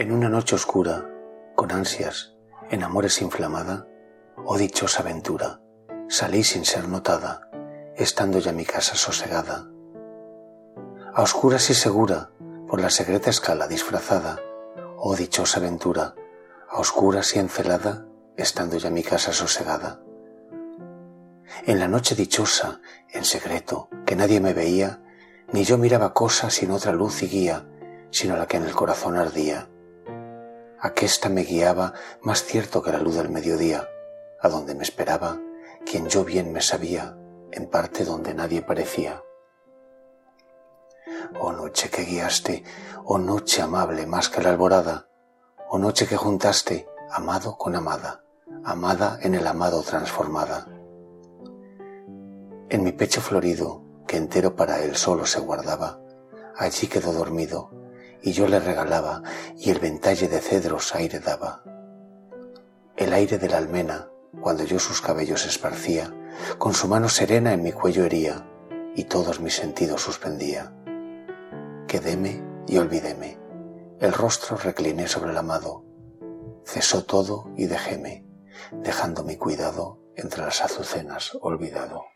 En una noche oscura, con ansias, en amores inflamada, oh dichosa aventura, salí sin ser notada, estando ya mi casa sosegada. A oscuras y segura, por la secreta escala disfrazada, oh dichosa aventura, a oscuras y encelada, estando ya mi casa sosegada. En la noche dichosa, en secreto, que nadie me veía, ni yo miraba cosa sin otra luz y guía, sino la que en el corazón ardía. Aquesta me guiaba más cierto que la luz del mediodía, a donde me esperaba quien yo bien me sabía, en parte donde nadie parecía. Oh noche que guiaste, oh noche amable más que la alborada, oh noche que juntaste amado con amada, amada en el amado transformada. En mi pecho florido, que entero para él solo se guardaba, allí quedó dormido, y yo le regalaba, y el ventalle de cedros aire daba. El aire de la almena, cuando yo sus cabellos esparcía, con su mano serena en mi cuello hería, y todos mis sentidos suspendía. Quedéme y olvidéme, el rostro recliné sobre el amado, cesó todo y dejéme, dejando mi cuidado entre las azucenas olvidado.